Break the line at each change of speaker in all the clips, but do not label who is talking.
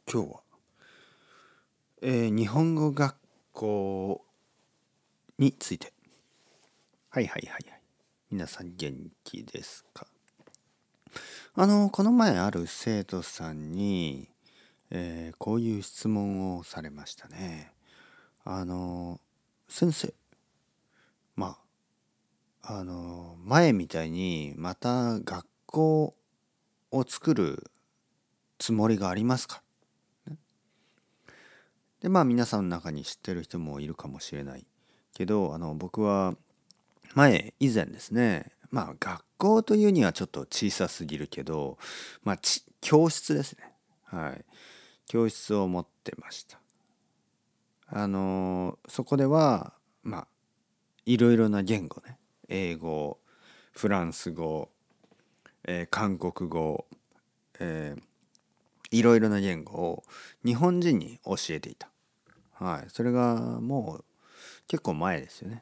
今日は、日本語学校について。はい。皆さん元気ですか？この前ある生徒さんに、こういう質問をされましたね。先生、前みたいにまた学校を作るつもりがありますか？で、皆さんの中に知ってる人もいるかもしれないけど、僕は以前ですね、学校というにはちょっと小さすぎるけど、教室ですね。はい。教室を持ってました。そこでは、いろいろな言語ね。英語、フランス語、韓国語、いろいろな言語を日本人に教えていた。はい。それがもう結構前ですよね。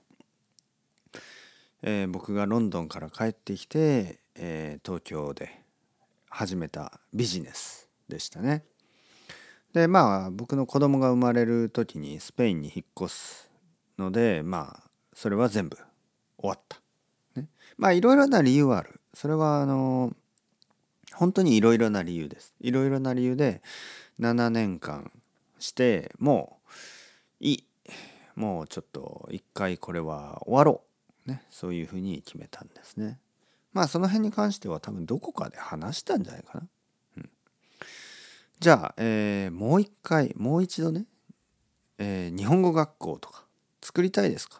僕がロンドンから帰ってきて、東京で始めたビジネスでしたね。で僕の子供が生まれる時にスペインに引っ越すのでそれは全部終わった。ね、いろいろな理由はある。それは本当にいろいろな理由です。いろいろな理由で7年間してもういい。もうちょっと一回これは終わろう。ね、そういうふうに決めたんですね。その辺に関しては多分どこかで話したんじゃないかな。じゃあ、もう一度ね、日本語学校とか作りたいですか？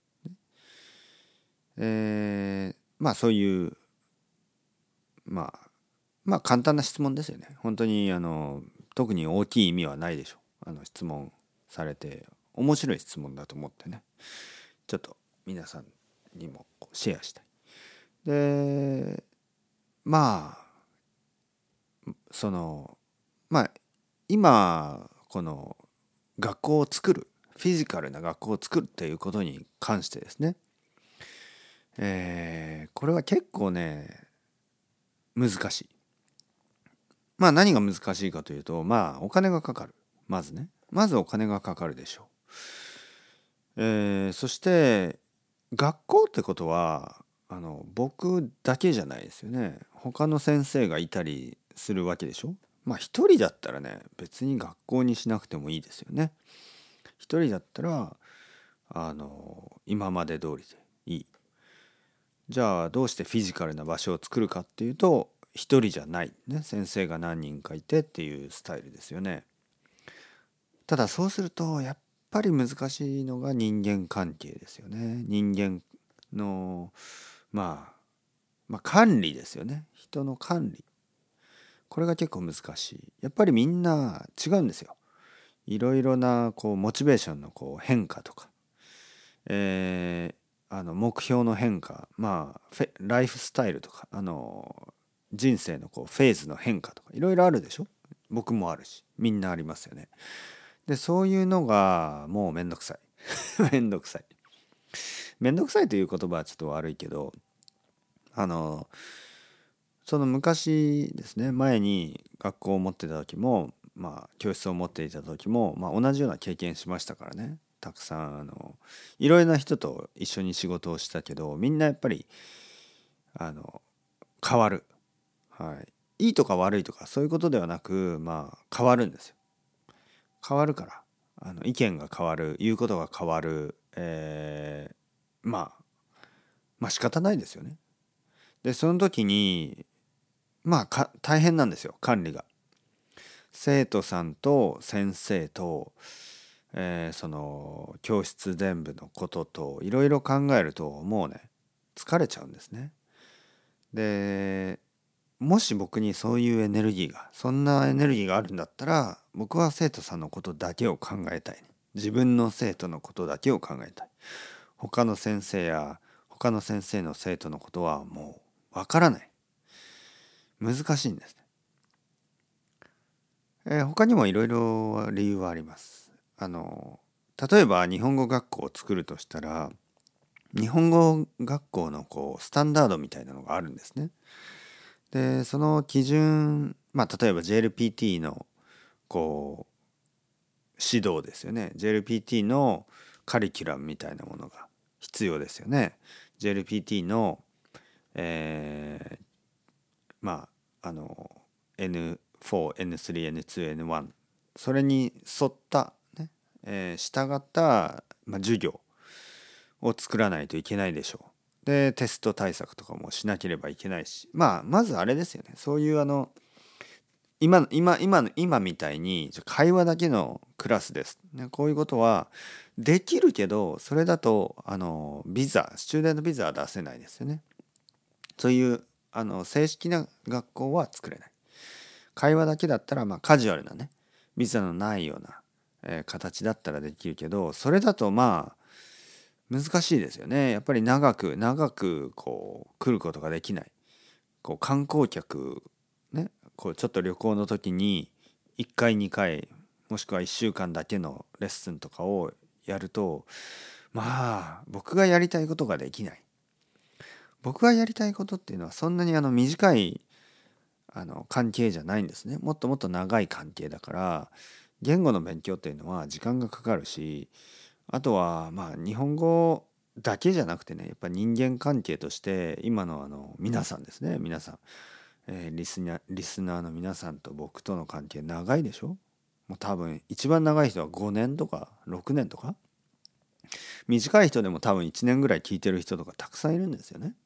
そういう、簡単な質問ですよね。本当に特に大きい意味はないでしょう。質問されて面白い質問だと思ってね。ちょっと皆さんにもシェアしたい。で、その今この学校を作るフィジカルな学校を作るっていうことに関してですね、これは結構ね難しい。何が難しいかというとお金がかかる。まずお金がかかるでしょう。そして学校ってことは僕だけじゃないですよね。他の先生がいたりするわけでしょ。一人だったらね別に学校にしなくてもいいですよね。一人だったら今まで通りでいい。じゃあどうしてフィジカルな場所を作るかっていうと一人じゃないね、先生が何人かいてっていうスタイルですよね。ただそうするとやっぱり難しいのが人間関係ですよね。人間の管理ですよね。人の管理。これが結構難しい。やっぱりみんな違うんですよ。いろいろなモチベーションの変化とか、目標の変化、ライフスタイルとか、人生のフェーズの変化とかいろいろあるでしょ。僕もあるし、みんなありますよね。で、そういうのがもうめんどくさい。めんどくさい。めんどくさいという言葉はちょっと悪いけど、その昔ですね、前に学校を持ってた時も、教室を持っていた時も、同じような経験しましたからね。たくさんいろいろな人と一緒に仕事をしたけど、みんなやっぱり変わる。はい。いいとか悪いとかそういうことではなく、変わるんですよ。変わるから、意見が変わる、言うことが変わる、仕方ないですよね。で、その時に大変なんですよ、管理が。生徒さんと先生と、その教室全部のことといろいろ考えるともうね疲れちゃうんですね。で、もし僕にそういうエネルギーがそんなエネルギーがあるんだったら僕は生徒さんのことだけを考えたい。自分の生徒のことだけを考えたい。他の先生や他の先生の生徒のことはもうわからない。難しいんですね。他にもいろいろ理由はあります。例えば日本語学校を作るとしたら日本語学校のスタンダードみたいなのがあるんですね。でその基準例えば JLPT のこう指導ですよね。 JLPT のカリキュラムみたいなものが必要ですよね。 JLPT の、まあN4、N3、N2、N1 それに沿ったね、従った、授業を作らないといけないでしょう。でテスト対策とかもしなければいけないし、まずあれですよね。そういう今みたいに会話だけのクラスです、ね、こういうことはできるけど、それだとスチューデントビザは出せないですよね。そういう正式な学校は作れない。会話だけだったらカジュアルなね、ビザのないような、形だったらできるけど、それだと難しいですよね。やっぱり長くこう来ることができない。こう観光客ね、こうちょっと旅行の時に1回2回もしくは1週間だけのレッスンとかをやると、僕がやりたいことができない。僕がやりたいことっていうのはそんなに短い関係じゃないんですね。もっともっと長い関係だから、言語の勉強っていうのは時間がかかるし、あとは日本語だけじゃなくてね、やっぱ人間関係として今の皆さんですね、皆さん、リスナーの皆さんと僕との関係長いでしょ。もう多分一番長い人は5年とか6年とか、短い人でも多分1年ぐらい聞いてる人とかたくさんいるんですよね。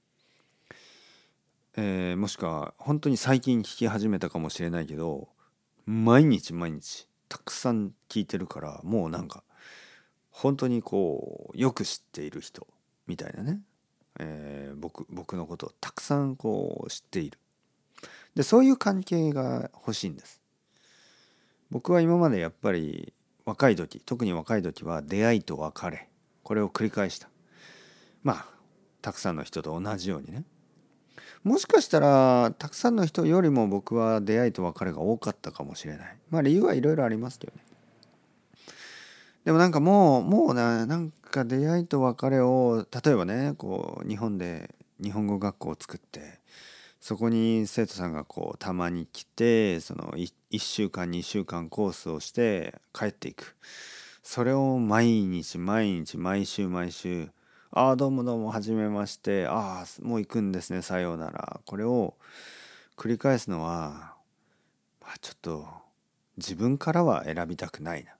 もしくは本当に最近聞き始めたかもしれないけど、毎日たくさん聞いてるから、もう本当にこうよく知っている人みたいなね、僕のことをたくさんこう知っている。でそういう関係が欲しいんです。僕は今までやっぱり特に若い時は出会いと別れ、これを繰り返した。たくさんの人と同じようにね。もしかしたらたくさんの人よりも僕は出会いと別れが多かったかもしれない。理由はいろいろありますけどね。でももう出会いと別れを、例えばね、こう日本で日本語学校を作って、そこに生徒さんがこうたまに来て、その1週間2週間コースをして帰っていく。それを毎日毎週どうもどうもはじめまして、もう行くんですね、さようなら。これを繰り返すのはちょっと自分からは選びたくないな。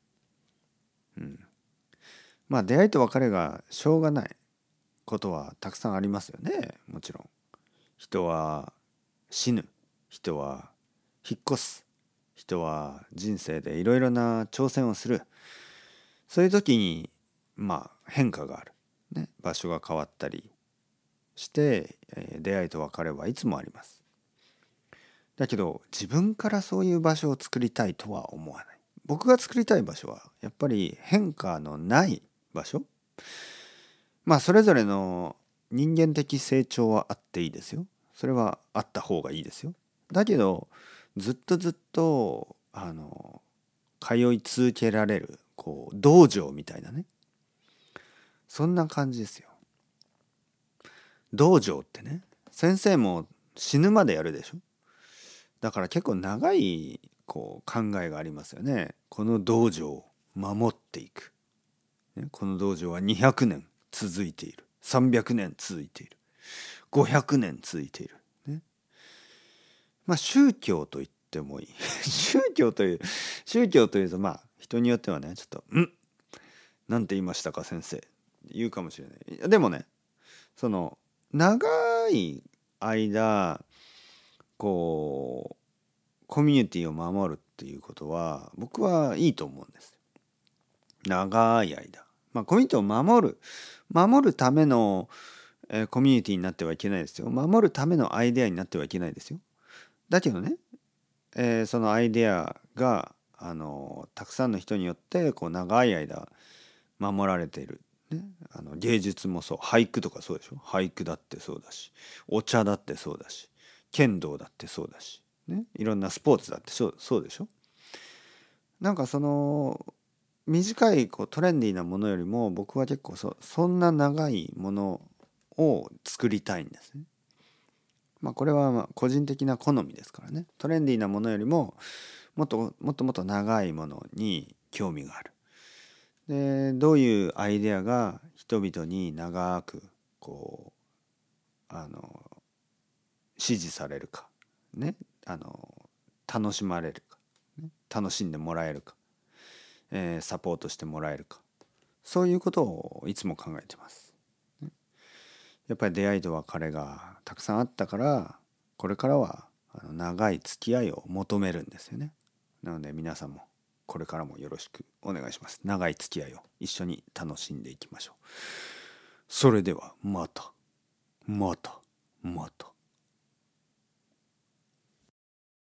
出会いと別れがしょうがないことはたくさんありますよね。もちろん人は死ぬ、人は引っ越す、人は人生でいろいろな挑戦をする。そういう時に変化がある、ね、場所が変わったりして、出会いと別れはいつもあります。だけど自分からそういう場所を作りたいとは思わない。僕が作りたい場所はやっぱり変化のない場所。それぞれの人間的成長はあっていいですよ。それはあった方がいいですよ。だけどずっと通い続けられるこう道場みたいなね、そんな感じですよ。道場ってね、先生も死ぬまでやるでしょ。だから結構長いこう考えがありますよね。この道場を守っていく、ね、この道場は200年続いている、300年続いている、500年続いている、ね。宗教と言ってもいい宗教というと人によってはね、ちょっとなんて言いましたか先生言うかもしれない。でもね、その長い間こうコミュニティを守るっていうことは僕はいいと思うんです。長い間、コミュニティを守るための、コミュニティになってはいけないですよ。守るためのアイデアになってはいけないですよ。だけどね、そのアイデアがたくさんの人によってこう長い間守られている、ね、芸術もそう、俳句とかそうでしょ。俳句だってそうだし、お茶だってそうだし、剣道だってそうだし、ね、いろんなスポーツだってそうでしょ。その短いこうトレンディーなものよりも僕は結構そんな長いものを作りたいんですね。これは個人的な好みですからね。トレンディーなものよりももっともっともっと長いものに興味がある。でどういうアイデアが人々に長くこう支持されるかね、楽しまれるか、ね、楽しんでもらえるか、サポートしてもらえるか、そういうことをいつも考えてます。やっぱり出会いと別れがたくさんあったから、これからは長い付き合いを求めるんですよね。なので皆さんもこれからもよろしくお願いします。長い付き合いを一緒に楽しんでいきましょう。それではまたまたまた。